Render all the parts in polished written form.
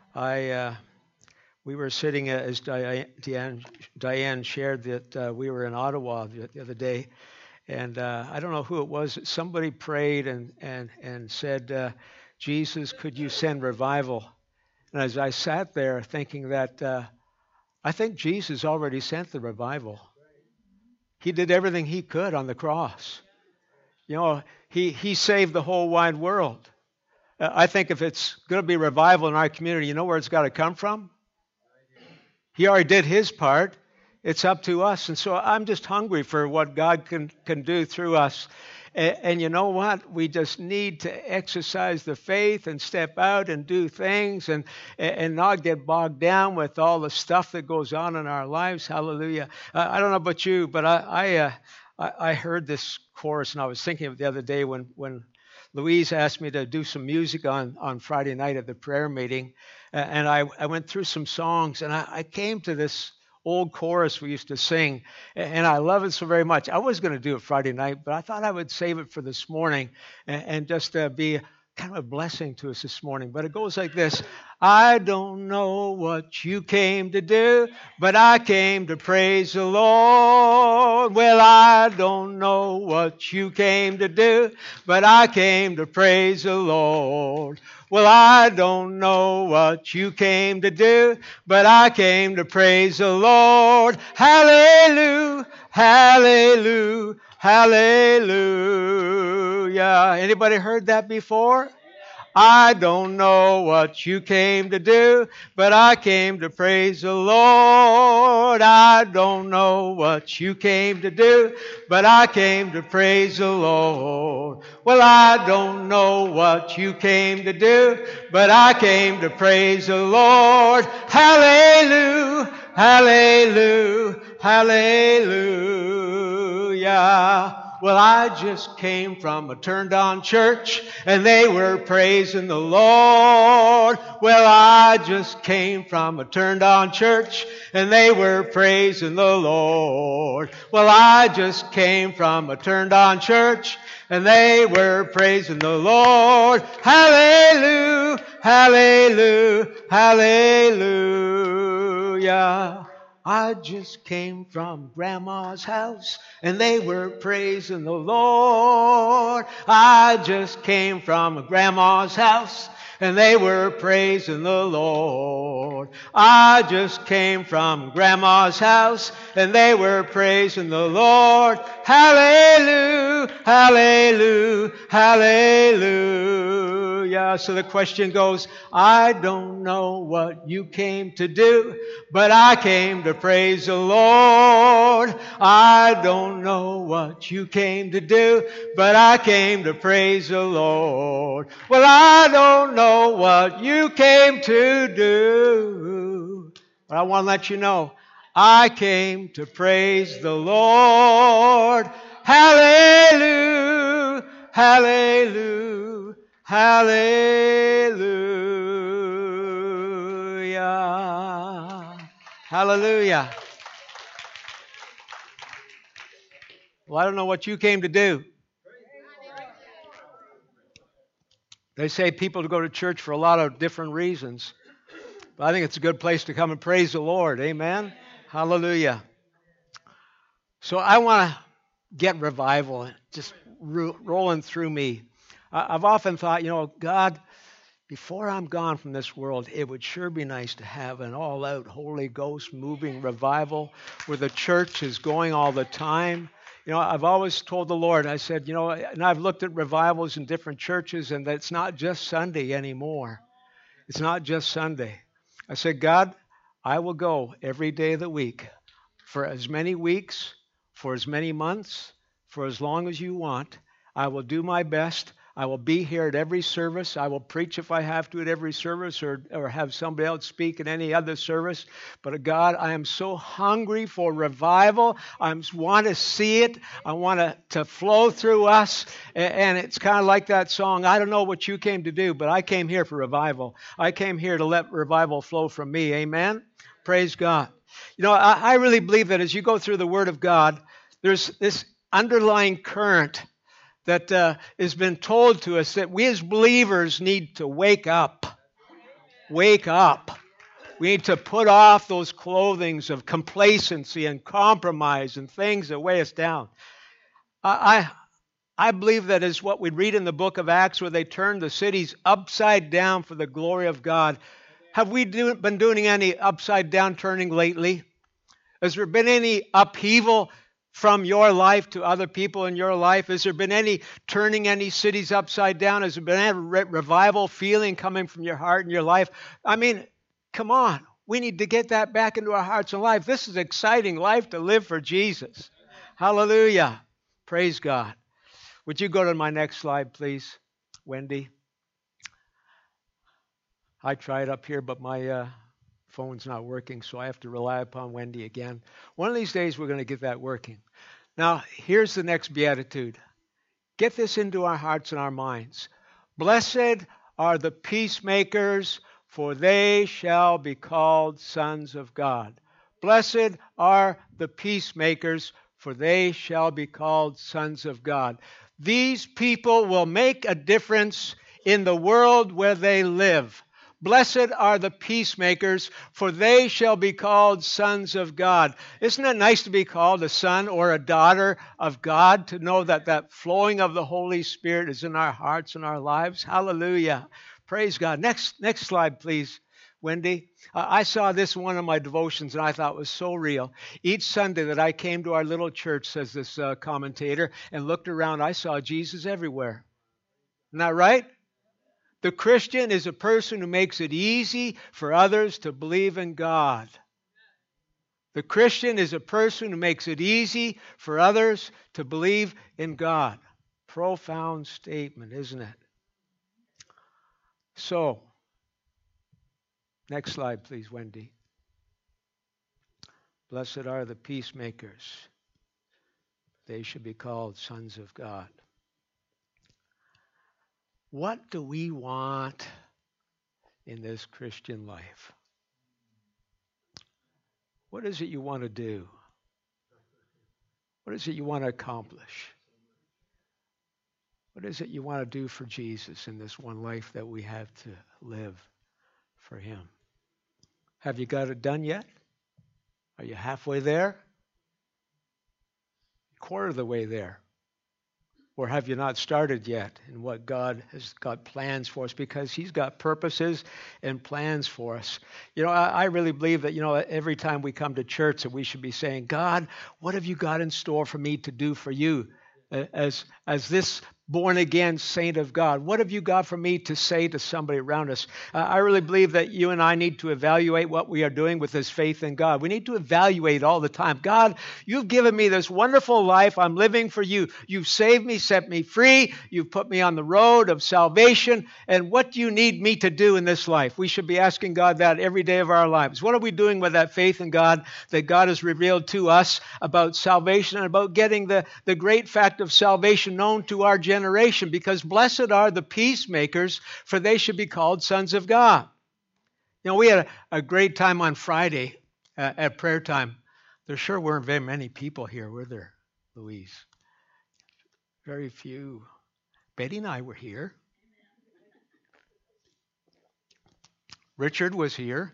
I we were sitting as Diane shared that we were in Ottawa the other day, and I don't know who it was. Somebody prayed and said, "Jesus, could you send revival?" And as I sat there thinking that I think Jesus already sent the revival. He did everything he could on the cross. He saved the whole wide world. I think if it's going to be revival in our community, you know where it's got to come from? He already did his part. It's up to us. And so I'm just hungry for what God can do through us. And you know what? We just need to exercise the faith and step out and do things and not get bogged down with all the stuff that goes on in our lives. Hallelujah. I don't know about you, but I heard this chorus, and I was thinking of it the other day when Louise asked me to do some music on Friday night at the prayer meeting. And I went through some songs, and I came to this old chorus we used to sing, and I love it so very much. I was going to do it Friday night, but I thought I would save it for this morning and just be kind of a blessing to us this morning. But it goes like this. I don't know what you came to do, but I came to praise the Lord. Well, I don't know what you came to do, but I came to praise the Lord. Well, I don't know what you came to do, but I came to praise the Lord. Hallelujah, hallelujah, hallelujah. Anybody heard that before? I don't know what you came to do, but I came to praise the Lord. I don't know what you came to do, but I came to praise the Lord. Well, I don't know what you came to do, but I came to praise the Lord. Hallelujah, hallelujah, hallelujah. Well, I just came from a turned-on church, and they were praising the Lord. Well, I just came from a turned-on church, and they were praising the Lord. Well, I just came from a turned-on church, and they were praising the Lord. Hallelujah, hallelujah, hallelujah. I just came from Grandma's house, and they were praising the Lord. I just came from Grandma's house, and they were praising the Lord. I just came from Grandma's house, and they were praising the Lord. Hallelujah, hallelujah, hallelujah. So the question goes, I don't know what you came to do, but I came to praise the Lord. I don't know what you came to do, but I came to praise the Lord. Well, I don't know what you came to do, but I want to let you know, I came to praise the Lord. Hallelujah, hallelujah, hallelujah. Hallelujah. Well, I don't know what you came to do. They say people to go to church for a lot of different reasons. But I think it's a good place to come and praise the Lord. Amen? Hallelujah. So I want to get revival just rolling through me. I've often thought, God, before I'm gone from this world, it would sure be nice to have an all-out Holy Ghost moving revival where the church is going all the time. I've always told the Lord, I said, and I've looked at revivals in different churches, and it's not just Sunday anymore. It's not just Sunday. I said, God, I will go every day of the week for as many weeks, for as many months, for as long as you want. I will do my best. I will be here at every service. I will preach if I have to at every service or have somebody else speak at any other service. But God, I am so hungry for revival. I want to see it. I want to flow through us. And it's kind of like that song, I don't know what you came to do, but I came here for revival. I came here to let revival flow from me. Amen? Praise God. I really believe that as you go through the Word of God, there's this underlying current that has been told to us that we as believers need to wake up. Wake up. We need to put off those clothings of complacency and compromise and things that weigh us down. I believe that is what we read in the book of Acts, where they turned the cities upside down for the glory of God. Have we been doing any upside down turning lately? Has there been any upheaval from your life to other people in your life? Has there been any turning any cities upside down? Has there been any revival feeling coming from your heart and your life? I mean, come on. We need to get that back into our hearts and life. This is an exciting life to live for Jesus. Hallelujah. Praise God. Would you go to my next slide, please, Wendy? I tried up here, but my phone's not working, so I have to rely upon Wendy again. One of these days, we're going to get that working. Now, here's the next beatitude. Get this into our hearts and our minds. Blessed are the peacemakers, for they shall be called sons of God. Blessed are the peacemakers, for they shall be called sons of God. These people will make a difference in the world where they live. Blessed are the peacemakers, for they shall be called sons of God. Isn't it nice to be called a son or a daughter of God, to know that that flowing of the Holy Spirit is in our hearts and our lives? Hallelujah. Praise God. Next slide, please, Wendy. I saw this in one of my devotions, and I thought it was so real. Each Sunday that I came to our little church, says this commentator, and looked around, I saw Jesus everywhere. Isn't that right? The Christian is a person who makes it easy for others to believe in God. The Christian is a person who makes it easy for others to believe in God. Profound statement, isn't it? So, next slide, please, Wendy. Blessed are the peacemakers. They should be called sons of God. What do we want in this Christian life? What is it you want to do? What is it you want to accomplish? What is it you want to do for Jesus in this one life that we have to live for Him? Have you got it done yet? Are you halfway there? Quarter of the way there? Or have you not started yet in what God has got plans for us? Because He's got purposes and plans for us. You know, I really believe that, every time we come to church that we should be saying, God, what have you got in store for me to do for you as this born-again saint of God? What have you got for me to say to somebody around us? I really believe that you and I need to evaluate what we are doing with this faith in God. We need to evaluate all the time. God, you've given me this wonderful life. I'm living for you. You've saved me, set me free. You've put me on the road of salvation. And what do you need me to do in this life? We should be asking God that every day of our lives. What are we doing with that faith in God that God has revealed to us about salvation and about getting the great fact of salvation known to our generation? Because blessed are the peacemakers, for they should be called sons of God. We had a great time on Friday at prayer time. There sure weren't very many people here, were there, Louise? Very few. Betty and I were here. Richard was here.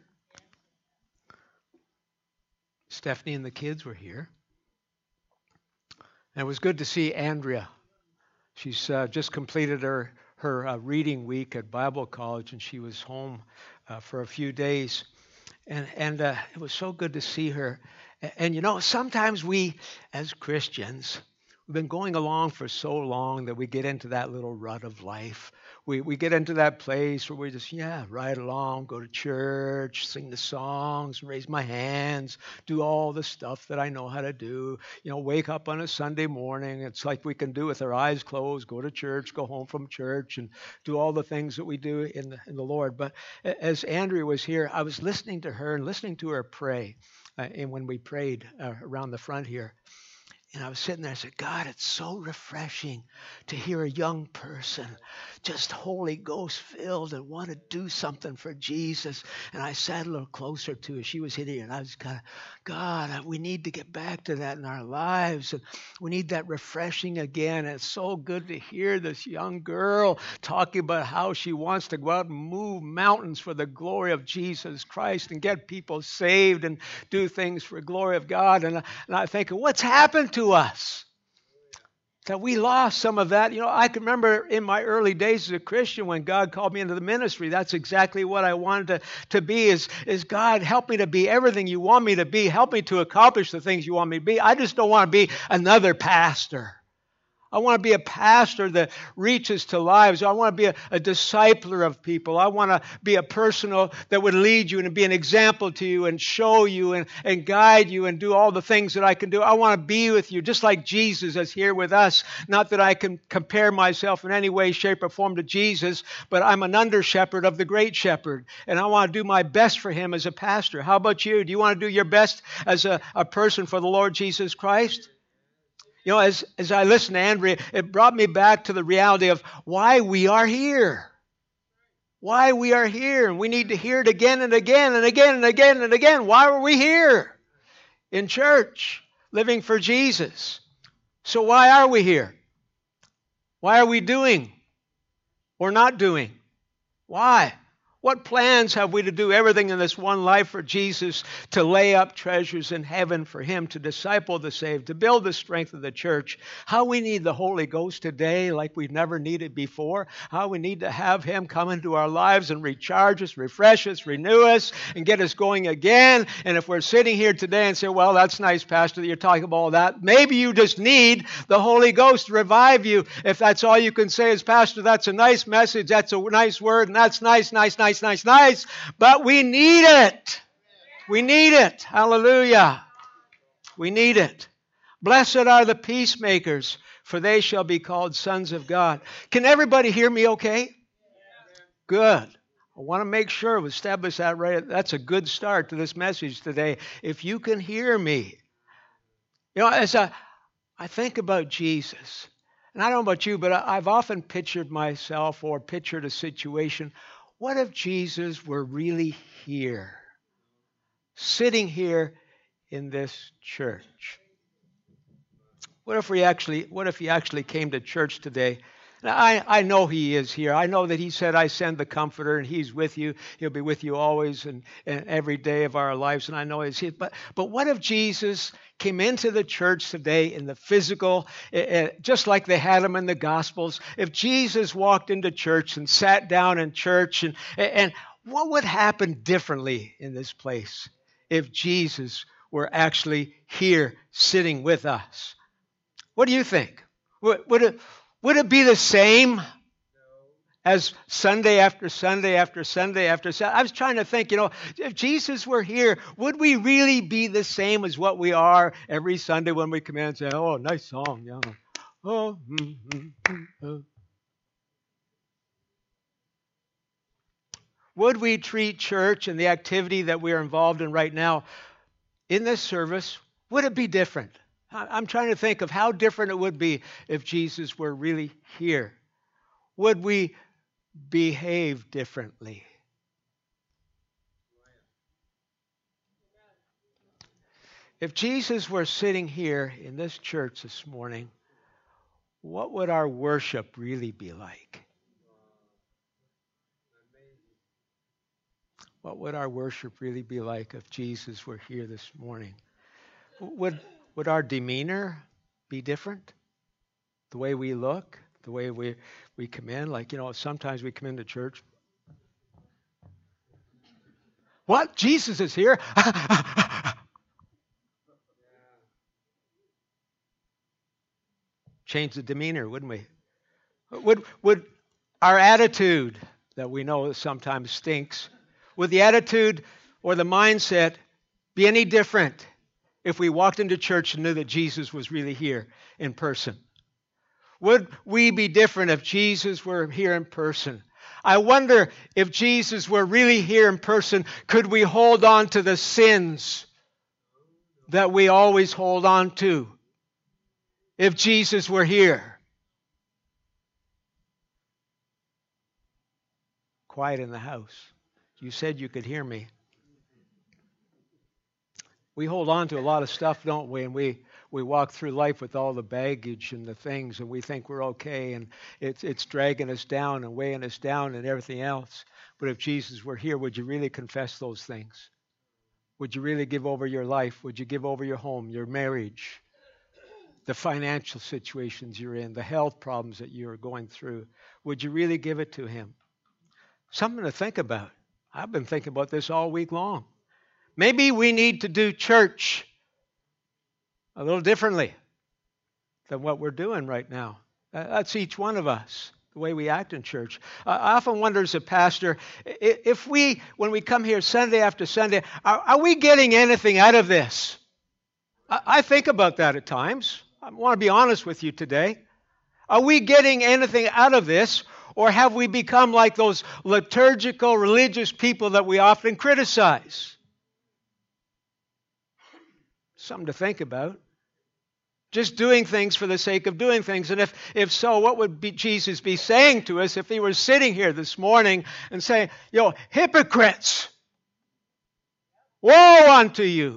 Stephanie and the kids were here. And it was good to see Andrea. She's just completed her reading week at Bible college, and she was home for a few days. And it was so good to see her. And sometimes we, as Christians, we've been going along for so long that we get into that little rut of life. We get into that place where we just, ride along, go to church, sing the songs, raise my hands, do all the stuff that I know how to do. Wake up on a Sunday morning. It's like we can do with our eyes closed, go to church, go home from church, and do all the things that we do in the Lord. But as Andrea was here, I was listening to her and listening to her pray, and when we prayed around the front here. And I was sitting there and I said, God, it's so refreshing to hear a young person just Holy Ghost filled and want to do something for Jesus. And I sat a little closer to her. She was hitting and I was kind of, God, we need to get back to that in our lives. And we need that refreshing again. And it's so good to hear this young girl talking about how she wants to go out and move mountains for the glory of Jesus Christ and get people saved and do things for the glory of God. And I think, what's happened to us? That we lost some of that. I can remember in my early days as a Christian when God called me into the ministry, that's exactly what I wanted to be is God, help me to be everything you want me to be. Help me to accomplish the things you want me to be. I just don't want to be another pastor. I want to be a pastor that reaches to lives. I want to be a discipler of people. I want to be a person that would lead you and be an example to you and show you and guide you and do all the things that I can do. I want to be with you just like Jesus is here with us. Not that I can compare myself in any way, shape, or form to Jesus, but I'm an under-shepherd of the great shepherd. And I want to do my best for him as a pastor. How about you? Do you want to do your best as a person for the Lord Jesus Christ? As I listened to Andrea, it brought me back to the reality of why we are here. Why we are here. And we need to hear it again and again and again and again and again. Why are we here? In church, living for Jesus. So why are we here? Why are we doing or not doing? Why? What plans have we to do everything in this one life for Jesus, to lay up treasures in heaven for him, to disciple the saved, to build the strength of the church? How we need the Holy Ghost today like we've never needed before. How we need to have him come into our lives and recharge us, refresh us, renew us, and get us going again. And if we're sitting here today and say, well, that's nice, Pastor, that you're talking about all that. Maybe you just need the Holy Ghost to revive you. If that's all you can say is, Pastor, that's a nice message, that's a nice word, and that's nice. But we need it. We need it. Hallelujah. We need it. Blessed are the peacemakers, for they shall be called sons of God. Can everybody hear me okay? Good. I want to make sure we establish that right. That's a good start to this message today. If you can hear me. As I think about Jesus, and I don't know about you, but I've often pictured myself or pictured a situation. What if Jesus were really here, sitting here in this church? What if he actually came to church today? Now, I know he is here. I know that he said, I send the Comforter, and he's with you. He'll be with you always and every day of our lives, and I know he's here. But what if Jesus came into the church today in the physical, just like they had him in the Gospels? If Jesus walked into church and sat down in church, and what would happen differently in this place if Jesus were actually here sitting with us? What do you think? Would it be the same as Sunday after Sunday after Sunday after Sunday? I was trying to think, if Jesus were here, would we really be the same as what we are every Sunday when we come in and say, oh, nice song. Yeah. Oh, Would we treat church and the activity that we are involved in right now in this service, would it be different? I'm trying to think of how different it would be if Jesus were really here. Would we behave differently? If Jesus were sitting here in this church this morning, what would our worship really be like? What would our worship really be like if Jesus were here this morning? Would our demeanor be different? The way we look, the way we come in? Like, sometimes we come into church. What? Jesus is here? Change the demeanor, wouldn't we? Would our attitude that we know sometimes stinks, would the attitude or the mindset be any different if we walked into church and knew that Jesus was really here in person? Would we be different if Jesus were here in person? I wonder if Jesus were really here in person, could we hold on to the sins that we always hold on to? if Jesus were here? Quiet in the house. You said you could hear me. We hold on to a lot of stuff, don't we? And we walk through life with all the baggage and the things, and we think we're okay, and it's dragging us down and weighing us down and everything else. But if Jesus were here, would you really confess those things? Would you really give over your life? Would you give over your home, your marriage, the financial situations you're in, the health problems that you're going through? Would you really give it to him? Something to think about. I've been thinking about this all week long. Maybe we need to do church a little differently than what we're doing right now. That's each one of us, the way we act in church. I often wonder as a pastor, if when we come here Sunday after Sunday, are we getting anything out of this? I think about that at times. I want to be honest with you today. Are we getting anything out of this? Or have we become like those liturgical religious people that we often criticize? Something to think about. Just doing things for the sake of doing things. And if so, what would Jesus be saying to us if he were sitting here this morning and saying, hypocrites, woe unto you.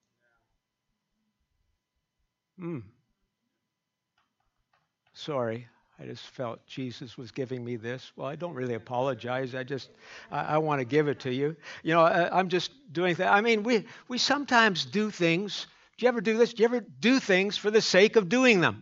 Sorry, I just felt Jesus was giving me this. Well, I don't really apologize. I want to give it to you. I'm just doing that. I mean, we sometimes do things. Do you ever do this? Do you ever do things for the sake of doing them?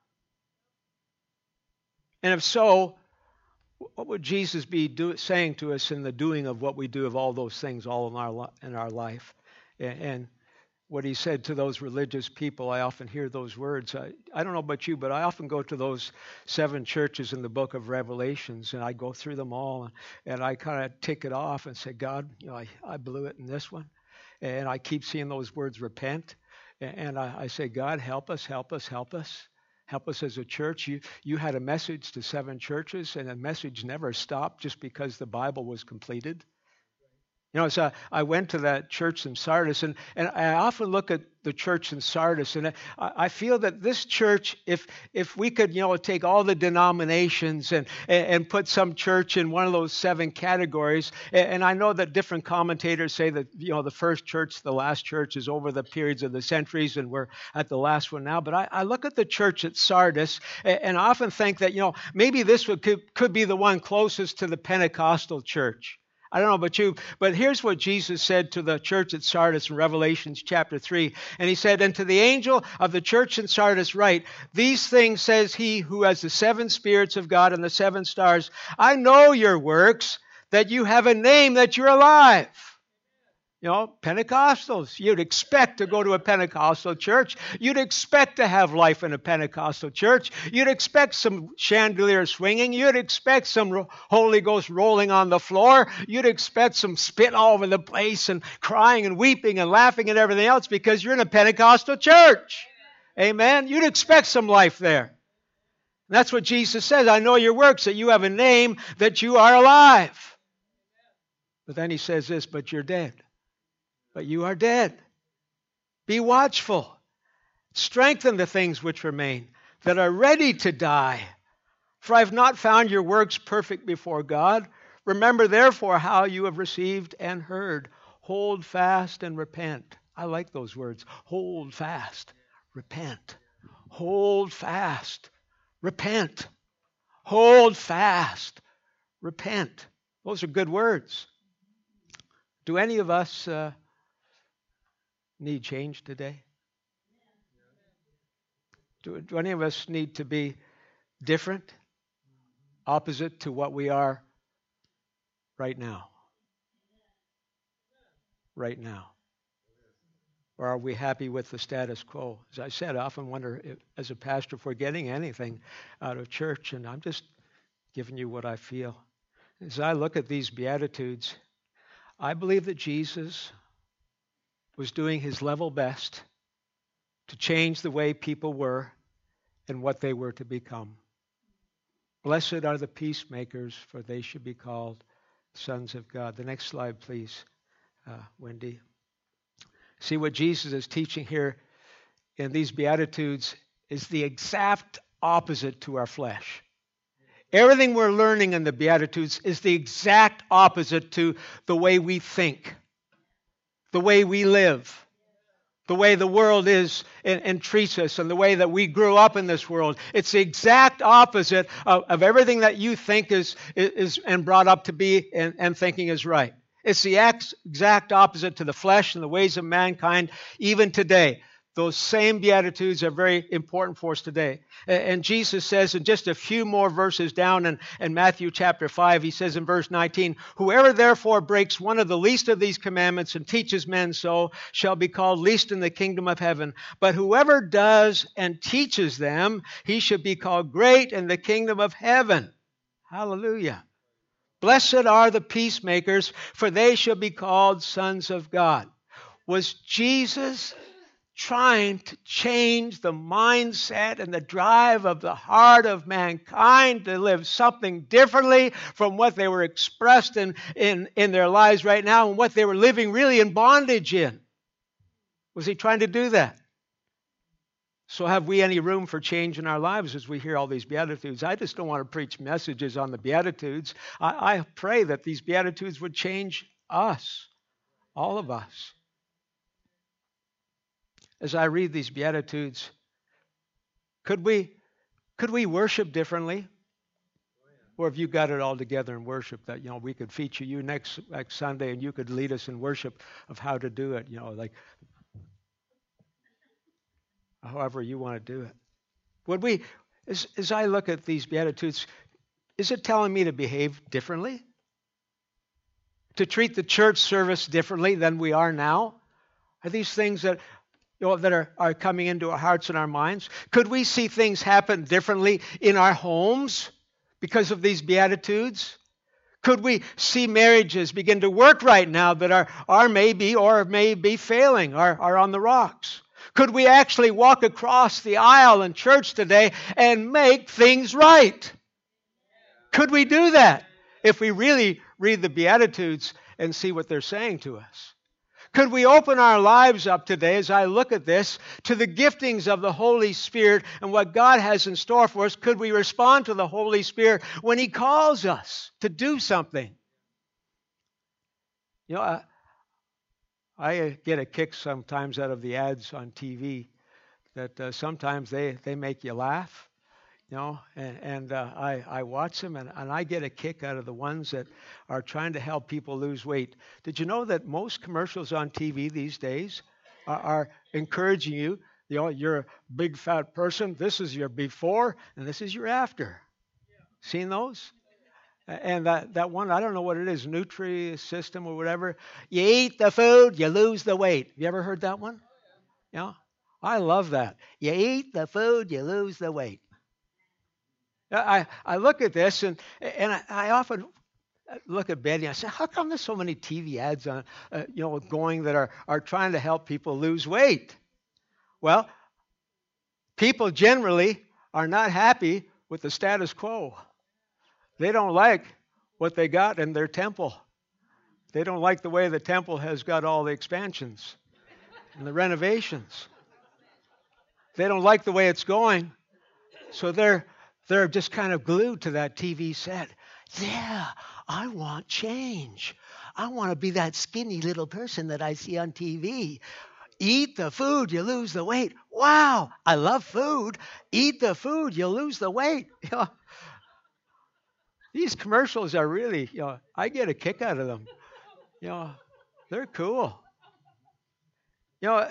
And if so, what would Jesus be saying to us in the doing of what we do of all those things all in our life? And what he said to those religious people, I often hear those words. I don't know about you, but I often go to those 7 churches in the book of Revelations, and I go through them all, and I kind of tick it off and say, God, I blew it in this one. And I keep seeing those words, repent. And I say, God, help us, help us, help us. Help us as a church. You had a message to 7 churches, and the message never stopped just because the Bible was completed. So I went to that church in Sardis, and I often look at the church in Sardis, and I feel that this church, if we could, take all the denominations and put some church in one of those 7 categories, and I know that different commentators say that, the first church, the last church is over the periods of the centuries, and we're at the last one now, but I look at the church at Sardis, and I often think that, maybe this could be the one closest to the Pentecostal church. I don't know about you, but here's what Jesus said to the church at Sardis in Revelation chapter 3. And he said, and to the angel of the church in Sardis write, these things says he who has the 7 spirits of God and the 7 stars. I know your works, that you have a name, that you're alive. Pentecostals. You'd expect to go to a Pentecostal church. You'd expect to have life in a Pentecostal church. You'd expect some chandelier swinging. You'd expect some Holy Ghost rolling on the floor. You'd expect some spit all over the place and crying and weeping and laughing and everything else because you're in a Pentecostal church. Amen? You'd expect some life there. And that's what Jesus says. I know your works, that you have a name, that you are alive. But then he says this, but you're dead. But you are dead. Be watchful. Strengthen the things which remain, that are ready to die. For I have not found your works perfect before God. Remember therefore how you have received and heard. Hold fast and repent. I like those words. Hold fast. Repent. Hold fast. Repent. Hold fast. Repent. Those are good words. Do any of us need change today? Do any of us need to be different, opposite to what we are right now? Right now. Or are we happy with the status quo? As I said, I often wonder, as a pastor, if we're getting anything out of church, and I'm just giving you what I feel. As I look at these Beatitudes, I believe that Jesus was doing his level best to change the way people were and what they were to become. Blessed are the peacemakers, for they should be called sons of God. The next slide, please, Wendy. See what Jesus is teaching here in these Beatitudes is the exact opposite to our flesh. Everything we're learning in the Beatitudes is the exact opposite to the way we think, the way we live, the way the world is and treats us, and the way that we grew up in this world. It's the exact opposite of everything that you think is and brought up to be and thinking is right. It's the exact opposite to the flesh and the ways of mankind, even today. Those same Beatitudes are very important for us today. And Jesus says in just a few more verses down in Matthew chapter 5, he says in verse 19, "Whoever therefore breaks one of the least of these commandments and teaches men so shall be called least in the kingdom of heaven. But whoever does and teaches them, he shall be called great in the kingdom of heaven." Hallelujah. "Blessed are the peacemakers, for they shall be called sons of God." Was Jesus trying to change the mindset and the drive of the heart of mankind to live something differently from what they were expressed in their lives right now and what they were living really in bondage in? Was he trying to do that? So have we any room for change in our lives as we hear all these Beatitudes? I just don't want to preach messages on the Beatitudes. I pray that these Beatitudes would change us, all of us. As I read these Beatitudes, could we worship differently? Or have you got it all together in worship that, we could feature you next Sunday and you could lead us in worship of how to do it, like however you want to do it. Would we, as I look at these Beatitudes, is it telling me to behave differently? To treat the church service differently than we are now? Are these things that are coming into our hearts and our minds? Could we see things happen differently in our homes because of these Beatitudes? Could we see marriages begin to work right now that are maybe or may be failing, are on the rocks? Could we actually walk across the aisle in church today and make things right? Could we do that if we really read the Beatitudes and see what they're saying to us? Could we open our lives up today, as I look at this, to the giftings of the Holy Spirit and what God has in store for us? Could we respond to the Holy Spirit when He calls us to do something? I get a kick sometimes out of the ads on TV that sometimes they make you laugh. I watch them, and I get a kick out of the ones that are trying to help people lose weight. Did you know that most commercials on TV these days are encouraging you? You're a big fat person. This is your before, and this is your after. Seen those? And that one, I don't know what it is, Nutri-System or whatever. You eat the food, you lose the weight. You ever heard that one? Yeah, I love that. You eat the food, you lose the weight. I look at this, and I often look at Betty and I say, how come there's so many TV ads on, going that are trying to help people lose weight? Well, people generally are not happy with the status quo. They don't like what they got in their temple. They don't like the way the temple has got all the expansions and the renovations. They don't like the way it's going, so they're just kind of glued to that TV set. Yeah, I want change. I want to be that skinny little person that I see on TV. Eat the food, you lose the weight. Wow, I love food. Eat the food, you lose the weight. These commercials are really, I get a kick out of them. They're cool. The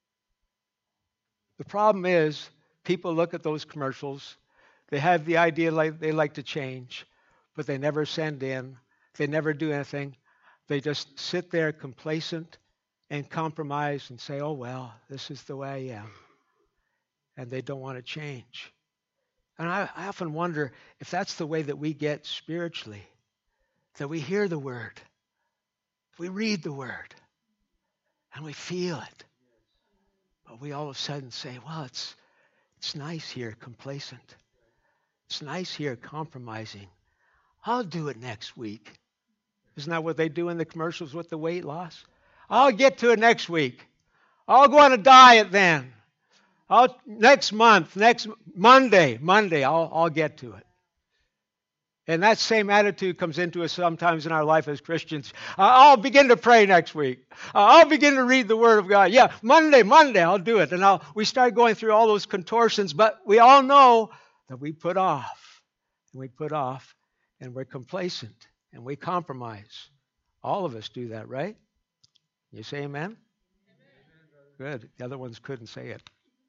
problem is people look at those commercials. They have the idea they like to change, but they never send in. They never do anything. They just sit there complacent and compromise and say, oh, well, this is the way I am. And they don't want to change. And I often wonder if that's the way that we get spiritually, that we hear the Word, we read the Word, and we feel it. But we all of a sudden say, well, it's nice here, complacent. It's nice here, compromising. I'll do it next week. Isn't that what they do in the commercials with the weight loss? I'll get to it next week. I'll go on a diet then. Next month, next Monday, I'll get to it. And that same attitude comes into us sometimes in our life as Christians. I'll begin to pray next week. I'll begin to read the Word of God. Yeah, Monday, I'll do it. And we start going through all those contortions, but we all know that we put off. And we put off, and we're complacent, and we compromise. All of us do that, right? You say amen? Good. The other ones couldn't say it.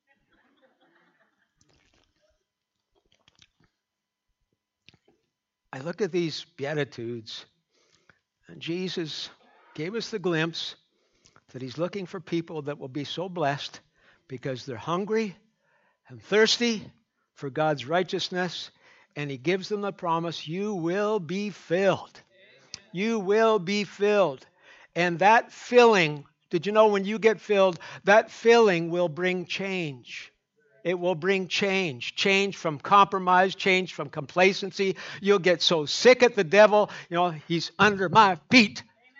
I look at these Beatitudes, and Jesus gave us the glimpse that he's looking for people that will be so blessed because they're hungry and thirsty for God's righteousness, and he gives them the promise, you will be filled. You will be filled. And that filling, did you know when you get filled, that filling will bring change. It will bring change. Change from compromise, change from complacency. You'll get so sick at the devil. He's under my feet.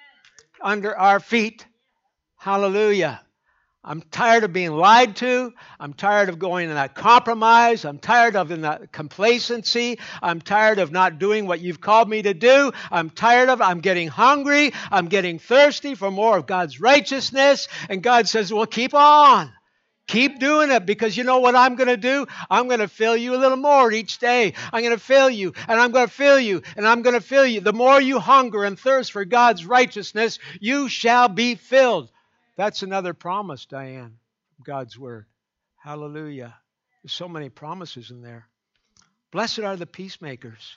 Under our feet. Hallelujah. I'm tired of being lied to. I'm tired of going in that compromise. I'm tired of in that complacency. I'm tired of not doing what you've called me to do. I'm getting hungry. I'm getting thirsty for more of God's righteousness. And God says, well, keep on. Keep doing it, because you know what I'm going to do? I'm going to fill you a little more each day. I'm going to fill you, and I'm going to fill you, and I'm going to fill you. The more you hunger and thirst for God's righteousness, you shall be filled. That's another promise, Diane, God's Word. Hallelujah. There's so many promises in there. Blessed are the peacemakers.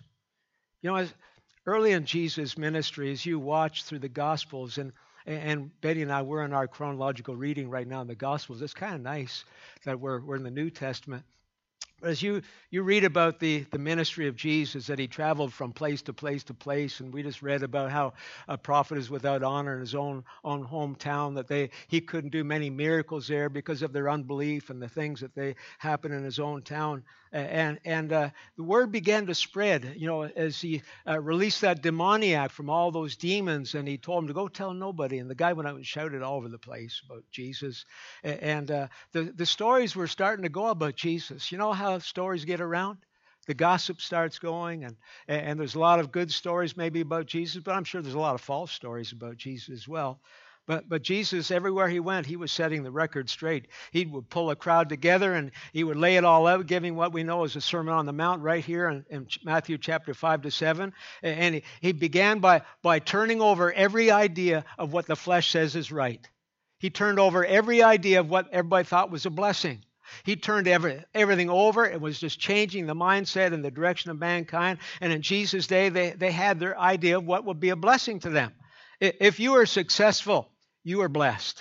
As early in Jesus' ministry, as you watch through the Gospels, and Betty and I, we're in our chronological reading right now in the Gospels. It's kind of nice that we're in the New Testament. But as you read about the ministry of Jesus, that he traveled from place to place to place, and we just read about how a prophet is without honor in his own hometown, that he couldn't do many miracles there because of their unbelief and the things that they happen in his own town. And the word began to spread, as he released that demoniac from all those demons, and he told him to go tell nobody. And the guy went out and shouted all over the place about Jesus. And the stories were starting to go about Jesus. You know how stories get around? The gossip starts going, and there's a lot of good stories maybe about Jesus, but I'm sure there's a lot of false stories about Jesus as well. But Jesus, everywhere he went, he was setting the record straight. He would pull a crowd together, and he would lay it all out, giving what we know as a Sermon on the Mount right here in Matthew chapter 5-7. And he began by turning over every idea of what the flesh says is right. He turned over every idea of what everybody thought was a blessing. He turned everything over. It was just changing the mindset and the direction of mankind. And in Jesus' day, they had their idea of what would be a blessing to them. If you are successful, you are blessed.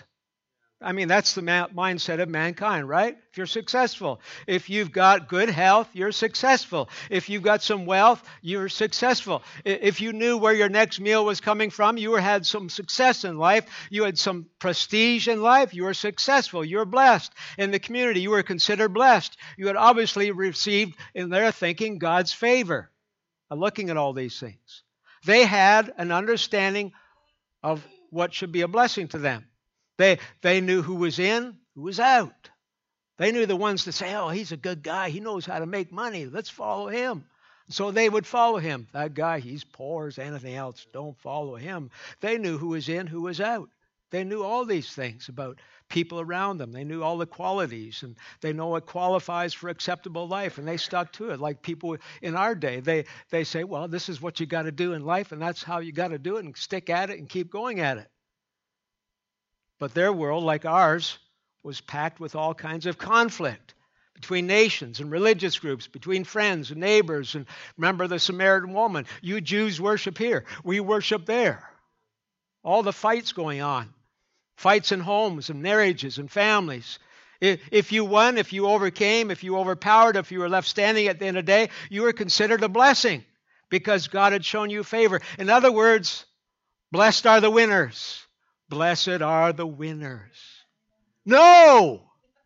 I mean, that's the mindset of mankind, right? If you're successful. If you've got good health, you're successful. If you've got some wealth, you're successful. If you knew where your next meal was coming from, you had some success in life. You had some prestige in life. You were successful. You were blessed. In the community, you were considered blessed. You had obviously received, in their thinking, God's favor. Looking at all these things. They had an understanding of what should be a blessing to them. They knew who was in, who was out. They knew the ones that say, oh, he's a good guy. He knows how to make money. Let's follow him. So they would follow him. That guy, he's poor as anything else. Don't follow him. They knew who was in, who was out. They knew all these things about people around them. They knew all the qualities, and they know what qualifies for acceptable life, and they stuck to it. Like people in our day, they say, well, this is what you got to do in life, and that's how you got to do it, and stick at it and keep going at it. But their world, like ours, was packed with all kinds of conflict between nations and religious groups, between friends and neighbors. And remember the Samaritan woman. You Jews worship here. We worship there. All the fights going on. Fights in homes and marriages and families. If you won, if you overcame, if you overpowered, if you were left standing at the end of the day, you were considered a blessing because God had shown you favor. In other words, blessed are the winners. Blessed are the winners. No!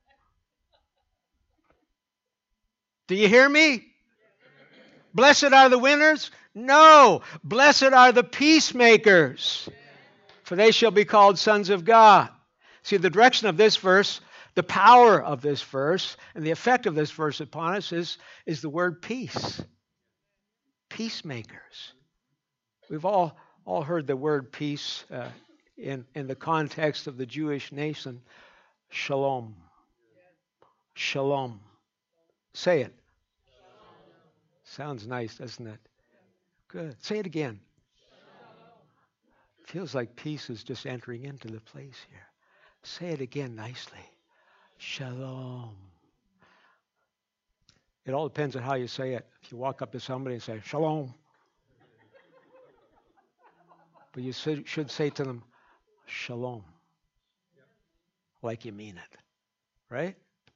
Do you hear me? Blessed are the winners? No! Blessed are the peacemakers, for they shall be called sons of God. See, the direction of this verse The power of this verse and the effect of this verse upon us is the word peace. Peacemakers. We've all heard the word peace in the context of the Jewish nation. Shalom. Shalom. Say it. Sounds nice, doesn't it? Good. Say it again. Feels like peace is just entering into the place here. Say it again nicely. Shalom. It all depends on how you say it. If you walk up to somebody and say, Shalom. But you should say to them, Shalom. Like you mean it. Right?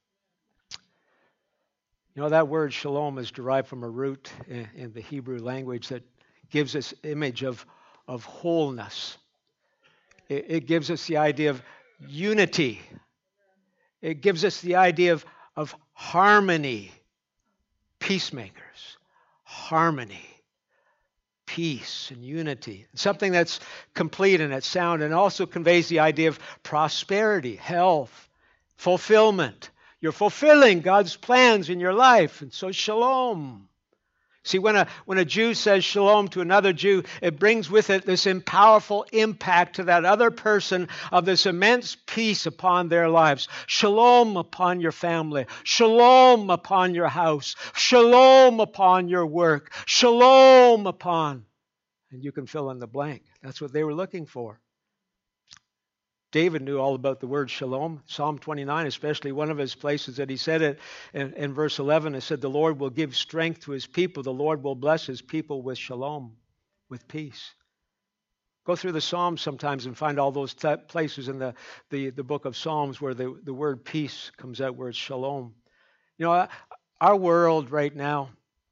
You know, that word shalom is derived from a root in the Hebrew language that gives this image of wholeness. It gives us the idea of unity. It gives us the idea of harmony. Peacemakers. Harmony. Peace and unity. Something that's complete and it's sound, and also conveys the idea of prosperity, health, fulfillment. You're fulfilling God's plans in your life. And so shalom. See, when a Jew says shalom to another Jew, it brings with it this powerful impact to that other person of this immense peace upon their lives. Shalom upon your family. Shalom upon your house. Shalom upon your work. Shalom upon. And you can fill in the blank. That's what they were looking for. David knew all about the word shalom. Psalm 29, especially one of his places that he said it in verse 11. It said, the Lord will give strength to his people. The Lord will bless his people with shalom, with peace. Go through the Psalms sometimes and find all those places in the book of Psalms where the word peace comes out, where it's shalom. You know, our world right now,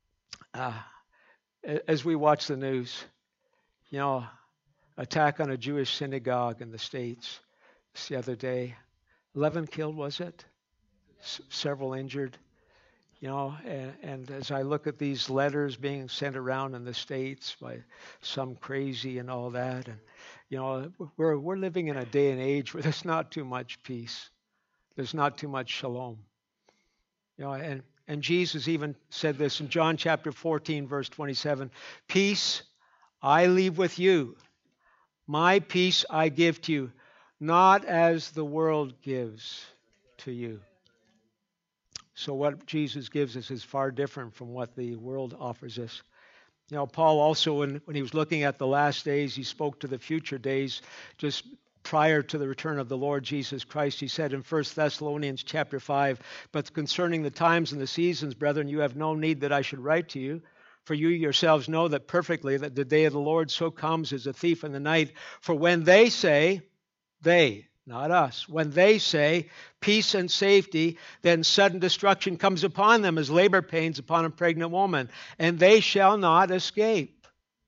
as we watch the news, you know, attack on a Jewish synagogue in the States the other day. 11 killed, was it? Several injured. You know, and as I look at these letters being sent around in the States by some crazy and all that, and you know, we're living in a day and age where there's not too much peace. There's not too much shalom. You know, and Jesus even said this in John chapter 14, verse 27. Peace I leave with you. My peace I give to you, not as the world gives to you. So what Jesus gives us is far different from what the world offers us. You know, Paul also, when he was looking at the last days, he spoke to the future days just prior to the return of the Lord Jesus Christ. He said in 1 Thessalonians chapter 5, but concerning the times and the seasons, brethren, you have no need that I should write to you. For you yourselves know that perfectly that the day of the Lord so comes as a thief in the night. For when they say, they, not us, when they say peace and safety, then sudden destruction comes upon them as labor pains upon a pregnant woman, and they shall not escape.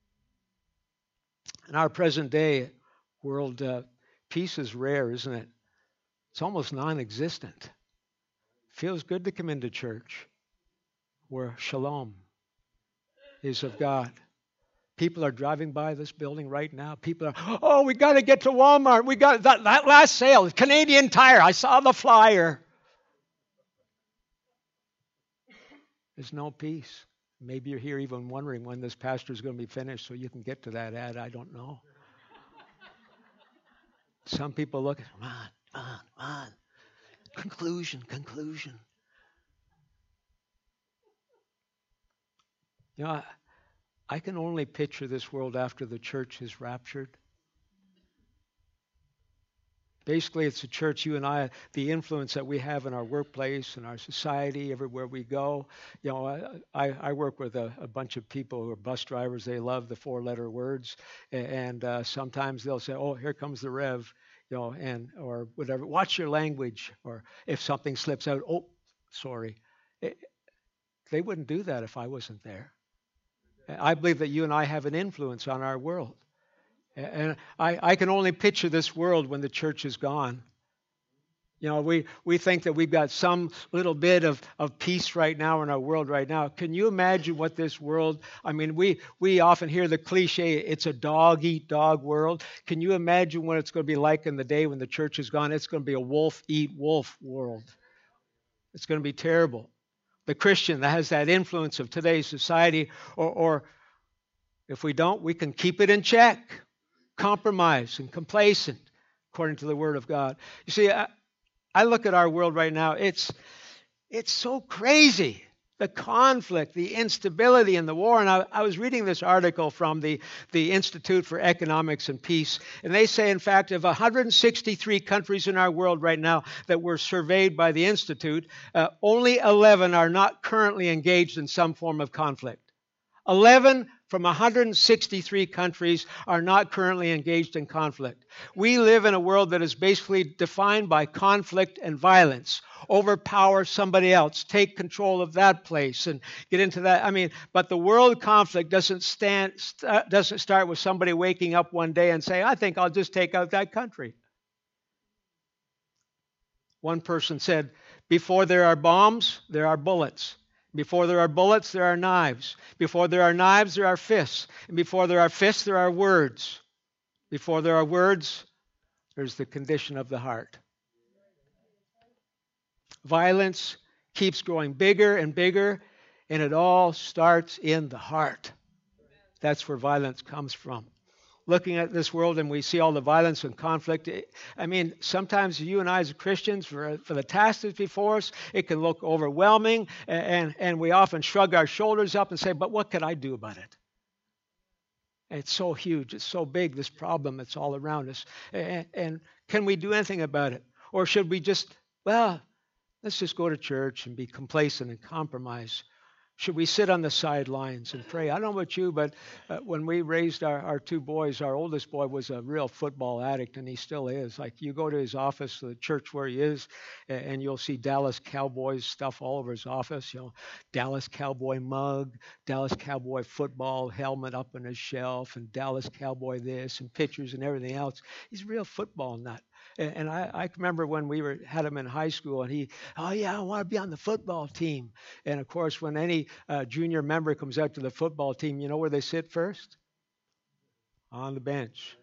In our present day world, peace is rare, isn't it? It's almost non-existent. Feels good to come into church where shalom is of God. People are driving by this building right now. People are, oh, we got to get to Walmart. We got that last sale, Canadian Tire. I saw the flyer. There's no peace. Maybe you're here even wondering when this pastor is going to be finished so you can get to that ad. I don't know. Some people look at, come on. Conclusion. You know, I can only picture this world after the church is raptured. Basically, it's the church, you and I, the influence that we have in our workplace, in our society, everywhere we go. You know, I work with a bunch of people who are bus drivers. They love the four-letter words. And sometimes they'll say, oh, here comes the Rev, you know, or whatever. Watch your language. Or if something slips out, oh, sorry. They wouldn't do that if I wasn't there. I believe that you and I have an influence on our world. And I can only picture this world when the church is gone. You know, we think that we've got some little bit of peace right now in our world right now. Can you imagine what this world, I mean, we often hear the cliche, it's a dog-eat-dog world. Can you imagine what it's going to be like in the day when the church is gone? It's going to be a wolf-eat-wolf world. It's going to be terrible. The Christian that has that influence of today's society, or if we don't, we can keep it in check, compromise and complacent, according to the Word of God. You see, I look at our world right now, it's so crazy. The conflict, the instability, and the war. And I was reading this article from the Institute for Economics and Peace, and they say, in fact, of 163 countries in our world right now that were surveyed by the Institute, only 11 are not currently engaged in some form of conflict. 11 from 163 countries are not currently engaged in conflict. We live in a world that is basically defined by conflict and violence. Overpower somebody else, take control of that place, and get into that. I mean, but the world conflict doesn't start with somebody waking up one day and saying, I think I'll just take out that country. One person said, before there are bombs, there are bullets. Before there are bullets, there are knives. Before there are knives, there are fists. And before there are fists, there are words. Before there are words, there's the condition of the heart. Violence keeps growing bigger and bigger, and it all starts in the heart. That's where violence comes from. Looking at this world and we see all the violence and conflict, I mean, sometimes you and I as Christians, for the task that's before us, it can look overwhelming, and we often shrug our shoulders up and say, but what could I do about it? It's so huge, it's so big, this problem that's all around us. And can we do anything about it? Or should we just, let's just go to church and be complacent and compromise? Should we sit on the sidelines and pray? I don't know about you, but when we raised our two boys, our oldest boy was a real football addict, and he still is. Like, you go to his office, the church where he is, and you'll see Dallas Cowboys stuff all over his office. You know, Dallas Cowboy mug, Dallas Cowboy football helmet up on his shelf, and Dallas Cowboy this, and pictures and everything else. He's a real football nut. And I remember when we had him in high school, and I want to be on the football team. And of course, when any junior member comes out to the football team, you know where they sit first? On the bench.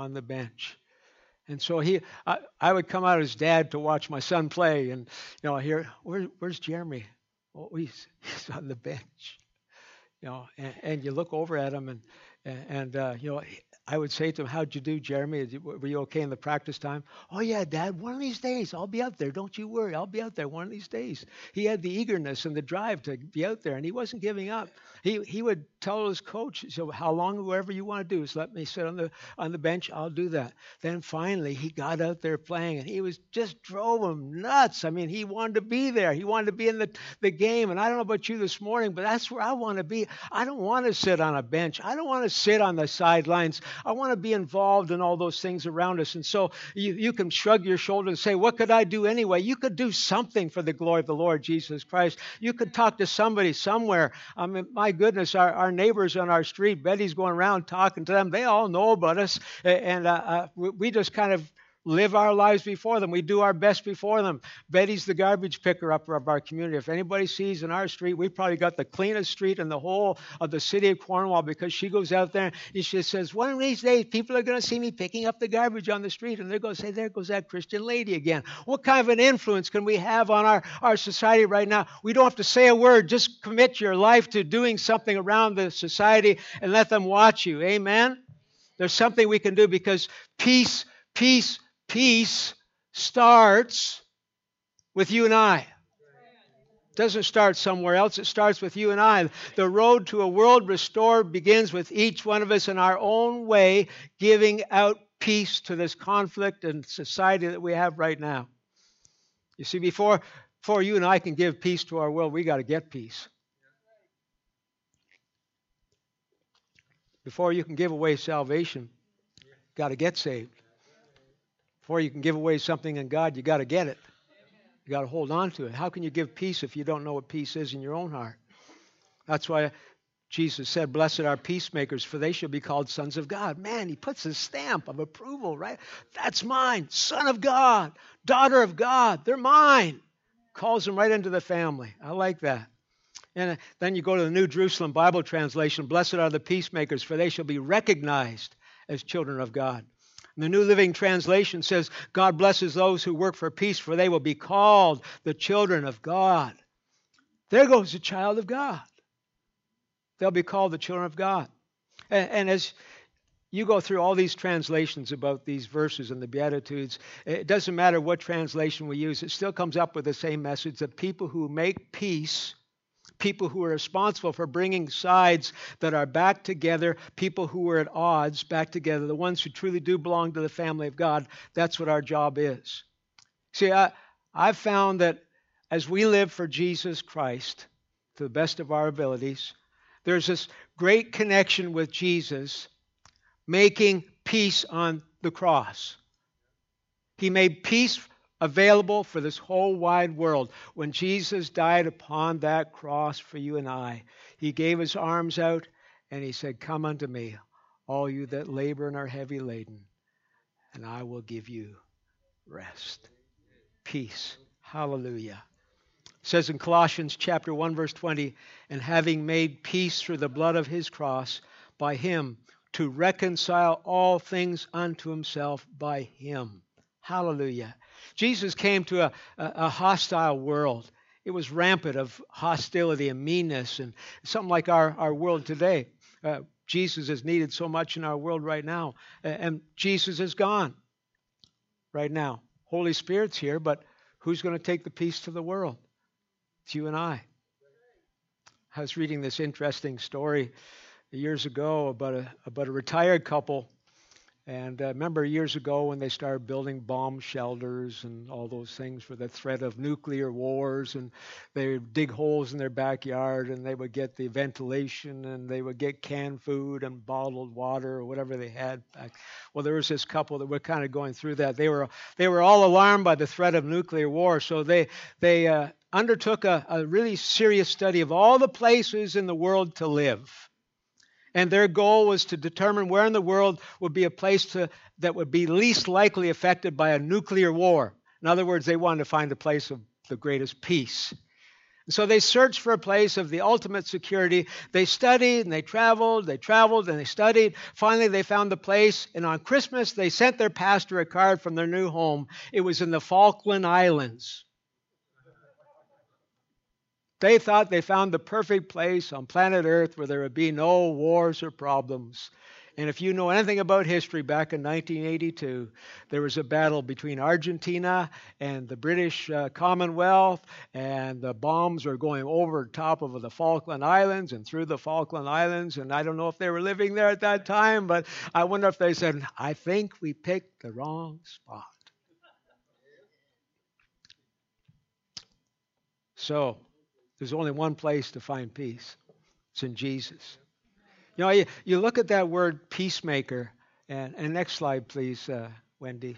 And so I would come out as dad to watch my son play, and I hear, where's Jeremy? Oh, he's on the bench. And you look over at him, and I would say to him, how'd you do, Jeremy? Were you okay in the practice time? Oh, yeah, Dad, one of these days I'll be out there. Don't you worry. I'll be out there one of these days. He had the eagerness and the drive to be out there, and he wasn't giving up. He would tell his coach, so how long, whatever you want to do, is let me sit on the bench. I'll do that. Then finally he got out there playing, and he just drove him nuts. I mean, he wanted to be there. He wanted to be in the game. And I don't know about you this morning, but that's where I want to be. I don't want to sit on a bench. I don't want to sit on the sidelines. I want to be involved in all those things around us. And so you can shrug your shoulder and say, what could I do anyway? You could do something for the glory of the Lord Jesus Christ. You could talk to somebody somewhere. I mean, my goodness, our neighbors on our street, Betty's going around talking to them. They all know about us. And we just kind of live our lives before them. We do our best before them. Betty's the garbage picker upper of our community. If anybody sees in our street, we probably got the cleanest street in the whole of the city of Cornwall, because she goes out there and she says, one of these days people are going to see me picking up the garbage on the street, and they're going to say, there goes that Christian lady again. What kind of an influence can we have on our society right now? We don't have to say a word. Just commit your life to doing something around the society and let them watch you. Amen? There's something we can do, because peace starts with you and I. It doesn't start somewhere else. It starts with you and I. The road to a world restored begins with each one of us in our own way, giving out peace to this conflict and society that we have right now. You see, before you and I can give peace to our world, we got to get peace. Before you can give away salvation, you got to get saved. Before you can give away something in God, you got to get it. You got to hold on to it. How can you give peace if you don't know what peace is in your own heart? That's why Jesus said, "Blessed are peacemakers, for they shall be called sons of God." Man, he puts a stamp of approval, right? That's mine. Son of God, daughter of God, they're mine. Calls them right into the family. I like that. And then you go to the New Jerusalem Bible translation. "Blessed are the peacemakers, for they shall be recognized as children of God." And the New Living Translation says, "God blesses those who work for peace, for they will be called the children of God." There goes the child of God. They'll be called the children of God. And as you go through all these translations about these verses in the Beatitudes, it doesn't matter what translation we use, it still comes up with the same message that people who make peace, people who are responsible for bringing sides that are back together, people who are at odds back together, the ones who truly do belong to the family of God, that's what our job is. See, I've found that as we live for Jesus Christ to the best of our abilities, there's this great connection with Jesus making peace on the cross. He made peace available for this whole wide world. When Jesus died upon that cross for you and I, he gave his arms out and he said, "Come unto me, all you that labor and are heavy laden, and I will give you rest." Peace. Hallelujah. It says in Colossians chapter 1, verse 20, "And having made peace through the blood of his cross, by him to reconcile all things unto himself by him." Hallelujah. Jesus came to a hostile world. It was rampant of hostility and meanness, and something like our world today. Jesus is needed so much in our world right now, and Jesus is gone right now. Holy Spirit's here, but who's going to take the peace to the world? It's you and I. I was reading this interesting story years ago about a retired couple. And remember years ago when they started building bomb shelters and all those things for the threat of nuclear wars, and they would dig holes in their backyard and they would get the ventilation and they would get canned food and bottled water or whatever they had back. Well, there was this couple that were kind of going through that. They were all alarmed by the threat of nuclear war, so they undertook a really serious study of all the places in the world to live. And their goal was to determine where in the world would be a place that would be least likely affected by a nuclear war. In other words, they wanted to find a place of the greatest peace. And so they searched for a place of the ultimate security. They studied and they traveled and they studied. Finally, they found the place. And on Christmas, they sent their pastor a card from their new home. It was in the Falkland Islands. They thought they found the perfect place on planet Earth where there would be no wars or problems. And if you know anything about history, back in 1982, there was a battle between Argentina and the British Commonwealth, and the bombs were going over top of the Falkland Islands and through the Falkland Islands. And I don't know if they were living there at that time, but I wonder if they said, "I think we picked the wrong spot." So, there's only one place to find peace. It's in Jesus. You know, you look at that word peacemaker, and next slide, please, Wendy.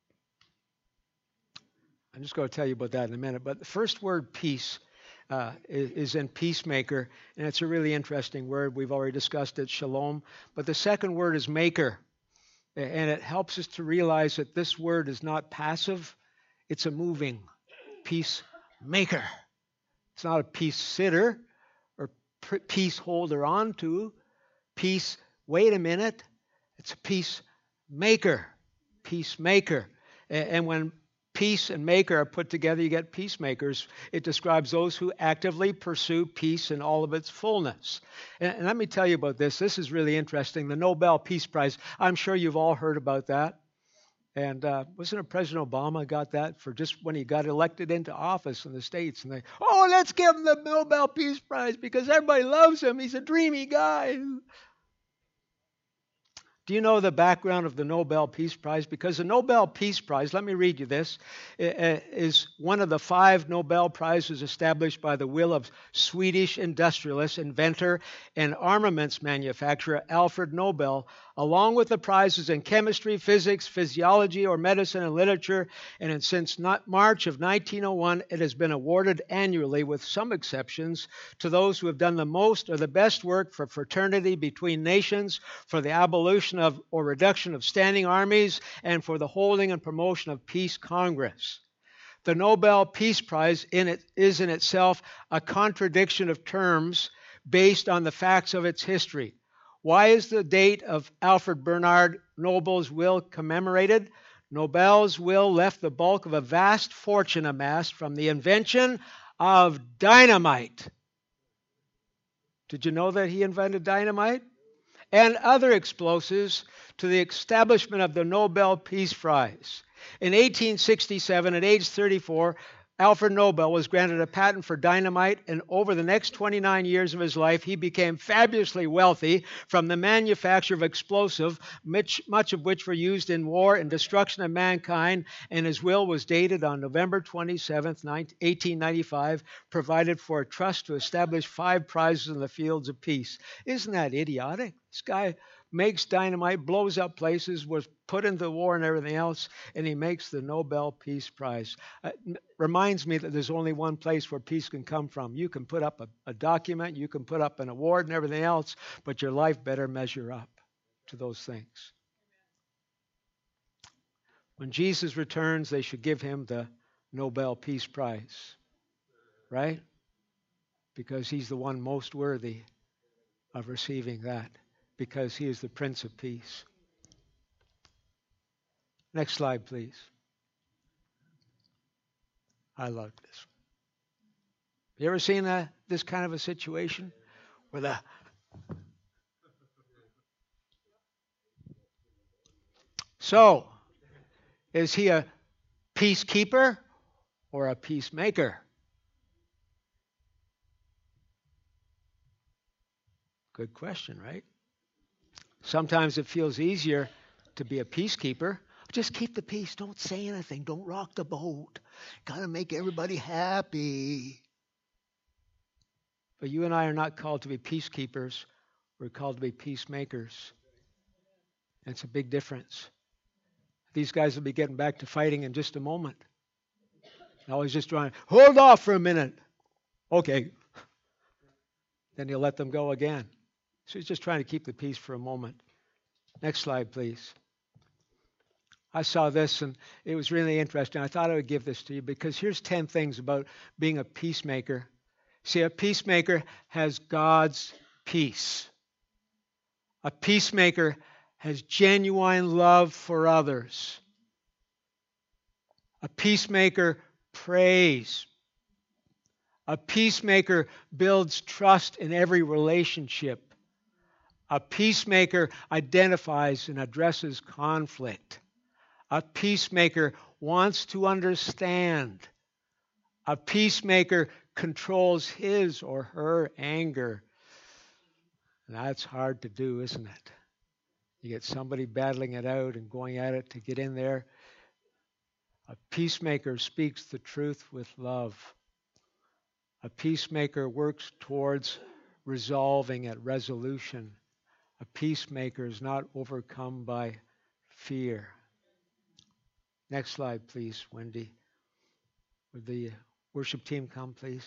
I'm just going to tell you about that in a minute. But the first word, peace, is in peacemaker, and it's a really interesting word. We've already discussed it, shalom. But the second word is maker, and it helps us to realize that this word is not passive. It's a moving peacemaker. It's not a peace sitter or peace holder onto. Peace, wait a minute. It's a peacemaker. Peacemaker. And when peace and maker are put together, you get peacemakers. It describes those who actively pursue peace in all of its fullness. And let me tell you about this. This is really interesting. The Nobel Peace Prize. I'm sure you've all heard about that. And wasn't it President Obama got that for just when he got elected into office in the States? And let's give him the Nobel Peace Prize because everybody loves him. He's a dreamy guy. Do you know the background of the Nobel Peace Prize? Because the Nobel Peace Prize, let me read you this, is one of the 5 Nobel Prizes established by the will of Swedish industrialist, inventor, and armaments manufacturer Alfred Nobel along with the prizes in chemistry, physics, physiology, or medicine and literature. And since March of 1901, it has been awarded annually, with some exceptions, to those who have done the most or the best work for fraternity between nations, for the abolition of or reduction of standing armies, and for the holding and promotion of peace congress. The Nobel Peace Prize is in itself a contradiction of terms based on the facts of its history. Why is the date of Alfred Bernard Nobel's will commemorated? Nobel's will left the bulk of a vast fortune amassed from the invention of dynamite. Did you know that he invented dynamite? And other explosives to the establishment of the Nobel Peace Prize. In 1867, at age 34, Alfred Nobel was granted a patent for dynamite, and over the next 29 years of his life, he became fabulously wealthy from the manufacture of explosives, much of which were used in war and destruction of mankind, and his will was dated on November 27, 1895, provided for a trust to establish 5 prizes in the fields of peace. Isn't that idiotic? This guy makes dynamite, blows up places, was put into war and everything else, and he makes the Nobel Peace Prize. Reminds me that there's only one place where peace can come from. You can put up a document, you can put up an award and everything else, but your life better measure up to those things. When Jesus returns, they should give him the Nobel Peace Prize, right? Because he's the one most worthy of receiving that, because he is the Prince of Peace. Next slide, please. I love this. You ever seen this kind of a situation where So, is he a peacekeeper or a peacemaker? Good question, right? Sometimes it feels easier to be a peacekeeper. Just keep the peace. Don't say anything. Don't rock the boat. Got to make everybody happy. But you and I are not called to be peacekeepers. We're called to be peacemakers. That's a big difference. These guys will be getting back to fighting in just a moment. I was just trying, hold off for a minute. Okay. Then he'll let them go again. So he's just trying to keep the peace for a moment. Next slide, please. I saw this and it was really interesting. I thought I would give this to you because here's 10 things about being a peacemaker. See, a peacemaker has God's peace. A peacemaker has genuine love for others. A peacemaker prays. A peacemaker builds trust in every relationship. A peacemaker identifies and addresses conflict. A peacemaker wants to understand. A peacemaker controls his or her anger. And that's hard to do, isn't it? You get somebody battling it out and going at it to get in there. A peacemaker speaks the truth with love. A peacemaker works towards resolving at resolution. A peacemaker is not overcome by fear. Next slide, please, Wendy. Would the worship team come, please?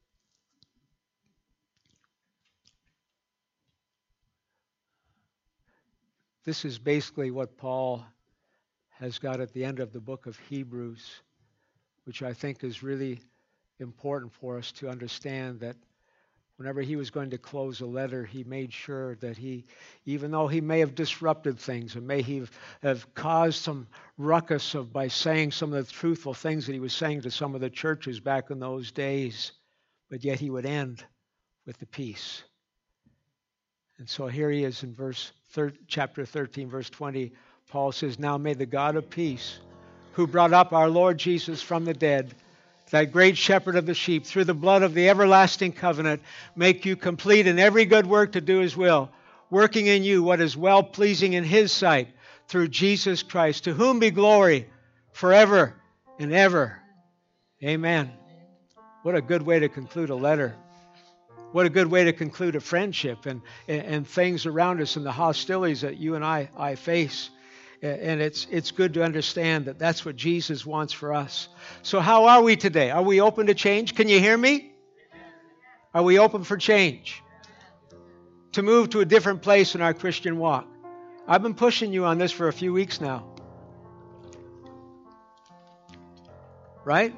This is basically what Paul has got at the end of the book of Hebrews, which I think is really important for us to understand, that whenever he was going to close a letter, he made sure that he, even though he may have disrupted things and may have caused some ruckus by saying some of the truthful things that he was saying to some of the churches back in those days, but yet he would end with the peace. And so here he is in chapter 13, verse 20. Paul says, "Now may the God of peace, who brought up our Lord Jesus from the dead, that great shepherd of the sheep, through the blood of the everlasting covenant, make you complete in every good work to do his will, working in you what is well-pleasing in his sight, through Jesus Christ, to whom be glory forever and ever. Amen." What a good way to conclude a letter. What a good way to conclude a friendship and things around us and the hostilities that you and I face. And it's good to understand that that's what Jesus wants for us. So how are we today? Are we open to change? Can you hear me? Are we open for change? To move to a different place in our Christian walk? I've been pushing you on this for a few weeks now. Right?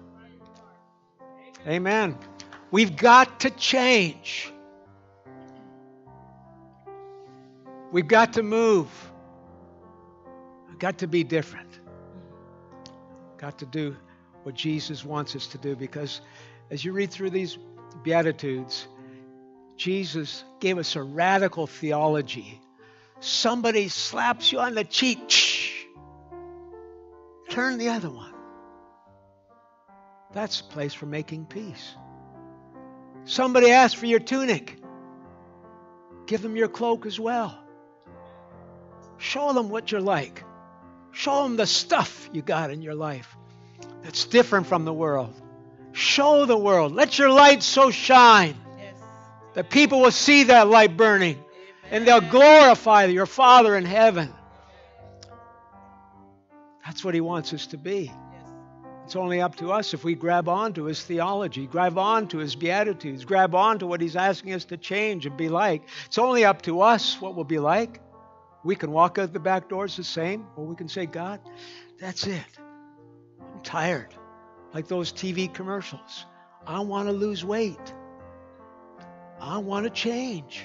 Amen. We've got to change. We've got to move. We've got to be different. Got to do what Jesus wants us to do, because as you read through these Beatitudes, Jesus gave us a radical theology. Somebody slaps you on the cheek, turn the other one. That's the place for making peace. Somebody asks for your tunic, give them your cloak as well. Show them what you're like. Show them the stuff you got in your life that's different from the world. Show the world. Let your light so shine that people will see that light burning, and they'll glorify your Father in heaven. That's what He wants us to be. It's only up to us if we grab on to His theology, grab on to His Beatitudes, grab on to what He's asking us to change and be like. It's only up to us what we'll be like. We can walk out the back doors the same, or we can say, God, that's it. I'm tired. Like those TV commercials. I want to lose weight. I want to change.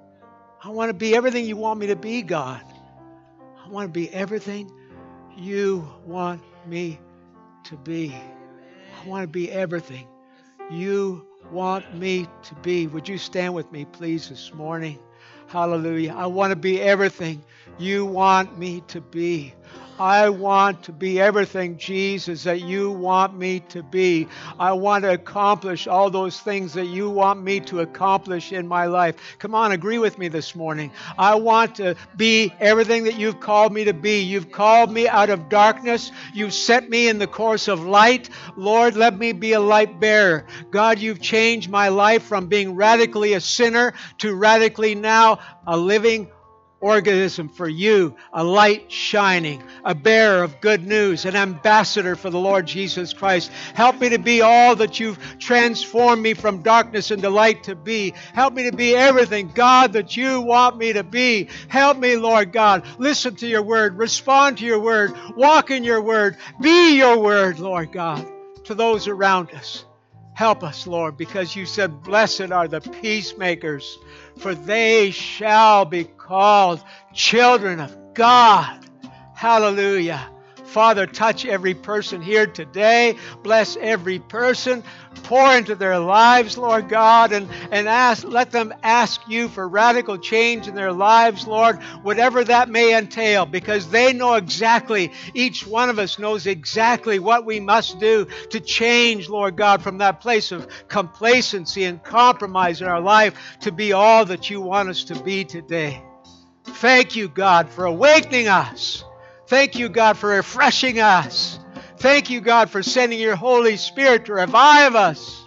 I want to be everything you want me to be, God. I want to be everything you want me to be. I want to be everything you want me to be. Would you stand with me, please, this morning? Hallelujah. I want to be everything you want me to be. I want to be everything, Jesus, that you want me to be. I want to accomplish all those things that you want me to accomplish in my life. Come on, agree with me this morning. I want to be everything that you've called me to be. You've called me out of darkness. You've set me in the course of light. Lord, let me be a light bearer. God, you've changed my life from being radically a sinner to radically now a living organism for you, a light shining, a bearer of good news, an ambassador for the Lord Jesus Christ. Help me to be all that you've transformed me from darkness into light to be. Help me to be everything, God, that you want me to be. Help me, Lord God. Listen to your word. Respond to your word. Walk in your word. Be your word, Lord God, to those around us. Help us, Lord, because you said, blessed are the peacemakers, for they shall be called children of God. Hallelujah. Father, touch every person here today. Bless every person. Pour into their lives, Lord God, and let them ask you for radical change in their lives, Lord, whatever that may entail, because they know exactly, each one of us knows exactly what we must do to change, Lord God, from that place of complacency and compromise in our life to be all that you want us to be today. Thank you, God, for awakening us. Thank you, God, for refreshing us. Thank you, God, for sending your Holy Spirit to revive us.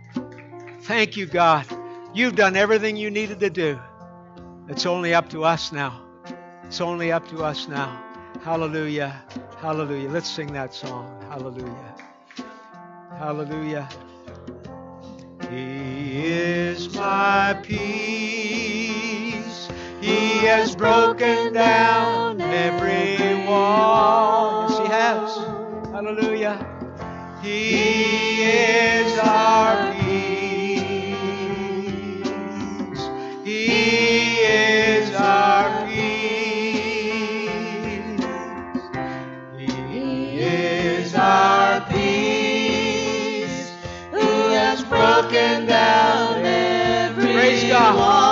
Thank you, God. You've done everything you needed to do. It's only up to us now. It's only up to us now. Hallelujah. Hallelujah. Let's sing that song. Hallelujah. Hallelujah. He is my peace. He has broken down every wall. Yes, He has. Hallelujah. He is our peace. He is our peace. He is our peace, who has broken down every Praise God. Wall.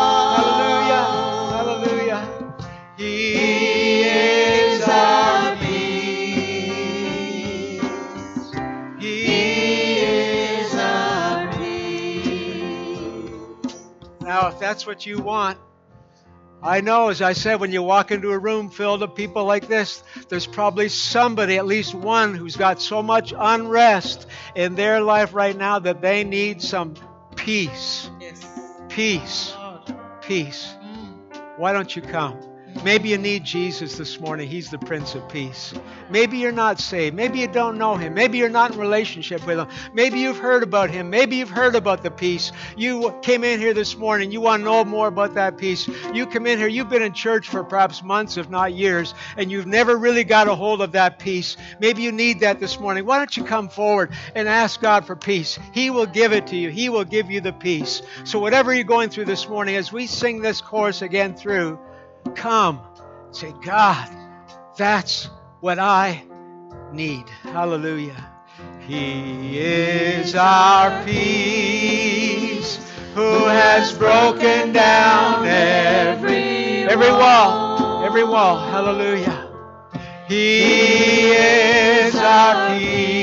If that's what you want, I know, as I said, when you walk into a room filled with people like this, there's probably somebody, at least one, who's got so much unrest in their life right now that they need some peace. Yes. Peace. Peace. Why don't you come? Maybe you need Jesus this morning. He's the Prince of Peace. Maybe you're not saved. Maybe you don't know Him. Maybe you're not in relationship with Him. Maybe you've heard about Him. Maybe you've heard about the peace. You came in here this morning. You want to know more about that peace. You come in here. You've been in church for perhaps months, if not years, and you've never really got a hold of that peace. Maybe you need that this morning. Why don't you come forward and ask God for peace? He will give it to you. He will give you the peace. So whatever you're going through this morning, as we sing this chorus again through, come, say, God, that's what I need. Hallelujah. He is our peace, who has broken down every wall. Hallelujah. He is our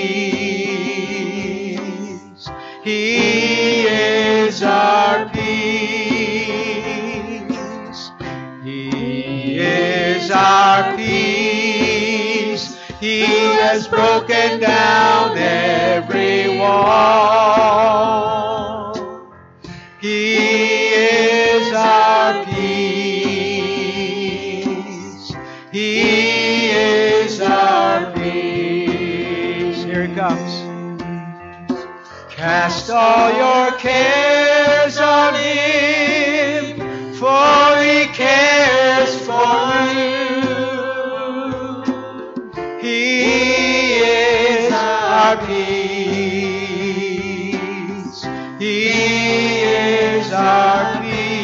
peace. He is our peace. He is our peace. He has broken down every wall. He is our peace. He is our peace. Here it comes. Cast all your cares on Him, for He cares for you. He is our peace. He is our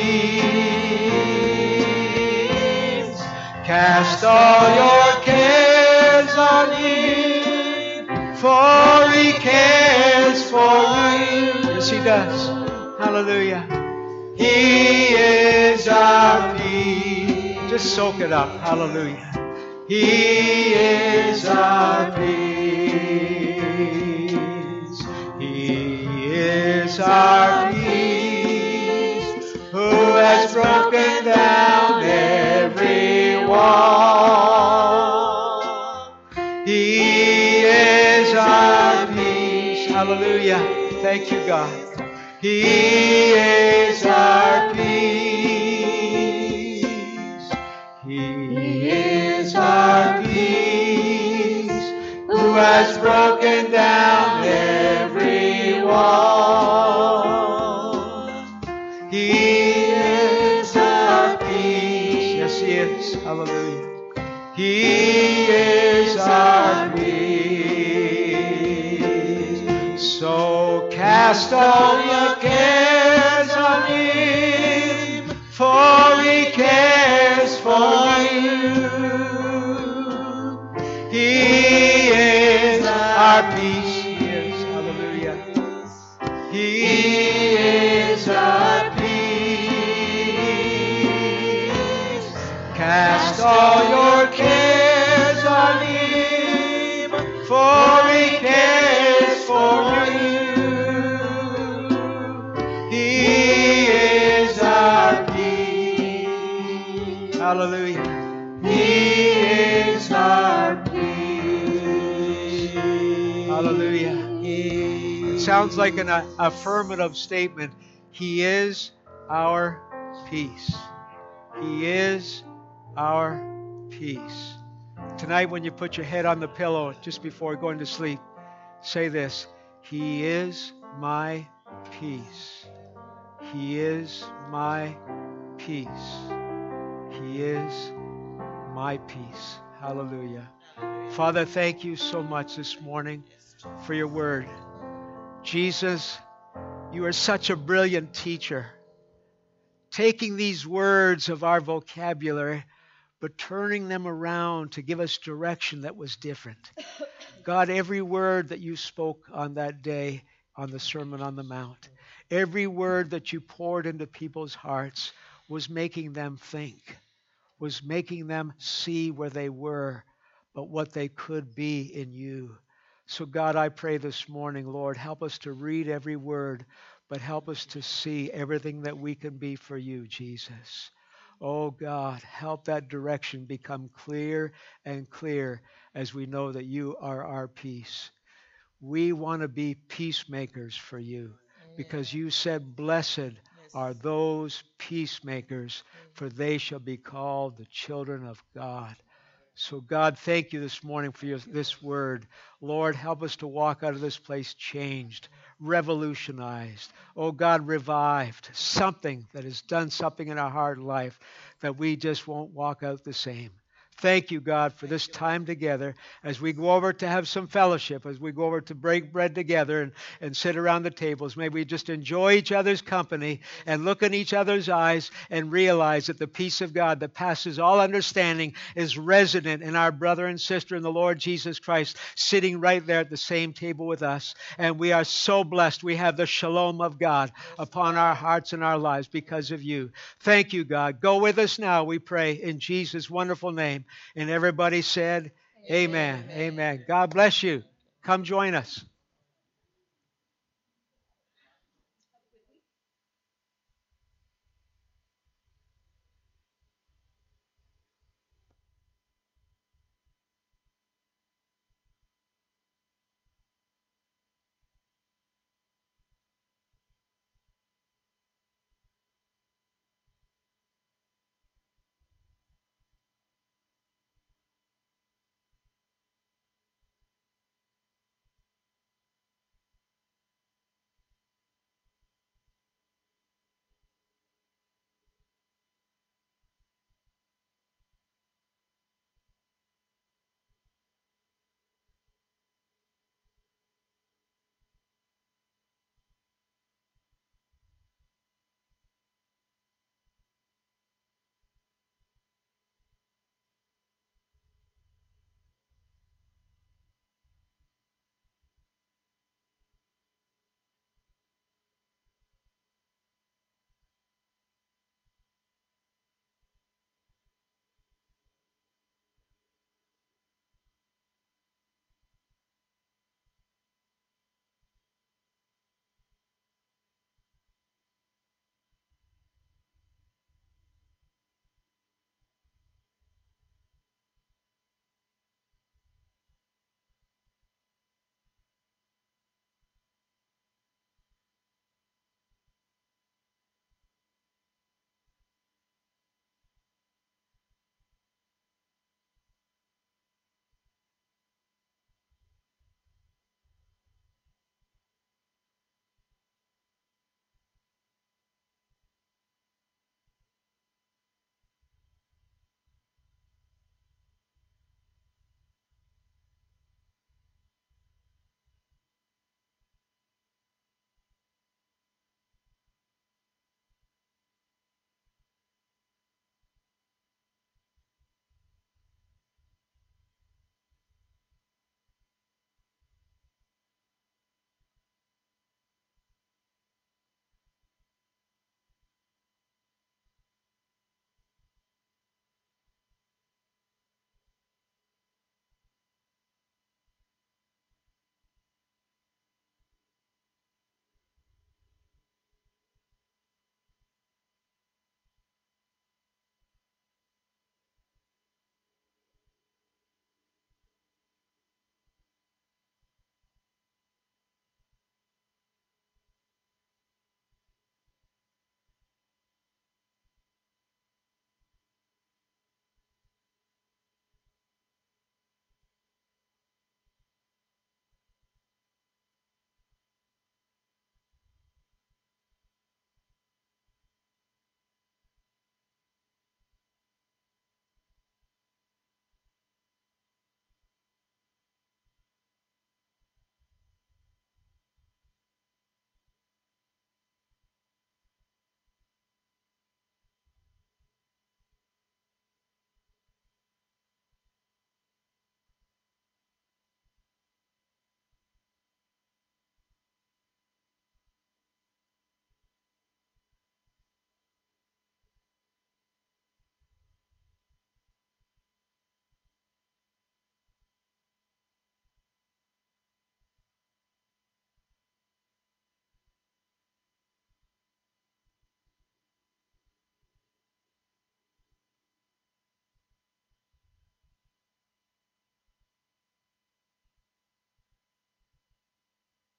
peace. Cast all your cares on Him, for He cares for you. Yes, He does. Hallelujah. He is our peace. Just soak it up. Hallelujah. He is our peace. He is our peace, who has broken down every wall. He is our peace. Hallelujah. Thank you, God. He is our peace. He is our peace, who has broken down every wall. He is our peace. Yes, He is. Hallelujah. He is our peace. So cast all your cares on Him, for He cares for you. He is our peace. He is. Hallelujah. He is our peace. Cast all your cares on Him, for He cares for you. He is our peace. Hallelujah. He is our peace. Hallelujah. It sounds like an affirmative statement. He is our peace. He is our peace. Tonight when you put your head on the pillow just before going to sleep, say this: He is my peace. He is my peace. He is my peace. Hallelujah. Father, thank you so much this morning for your word. Jesus, you are such a brilliant teacher, taking these words of our vocabulary, but turning them around to give us direction that was different. God, every word that you spoke on that day on the Sermon on the Mount, every word that you poured into people's hearts was making them think, was making them see where they were, but what they could be in you. So God, I pray this morning, Lord, help us to read every word, but help us to see everything that we can be for you, Jesus. Oh God, help that direction become clear and clear as we know that you are our peace. We want to be peacemakers for you because you said, blessed are those peacemakers, for they shall be called the children of God. So, God, thank you this morning for this word. Lord, help us to walk out of this place changed, revolutionized. Oh, God, revived. Something that has done something in our heart and life that we just won't walk out the same. Thank you, God, for this time together as we go over to have some fellowship, as we go over to break bread together and sit around the tables. May we just enjoy each other's company and look in each other's eyes and realize that the peace of God that passes all understanding is resident in our brother and sister in the Lord Jesus Christ, sitting right there at the same table with us. And we are so blessed. We have the shalom of God upon our hearts and our lives because of you. Thank you, God. Go with us now, we pray, in Jesus' wonderful name. And everybody said, Amen. Amen. God bless you. Come join us.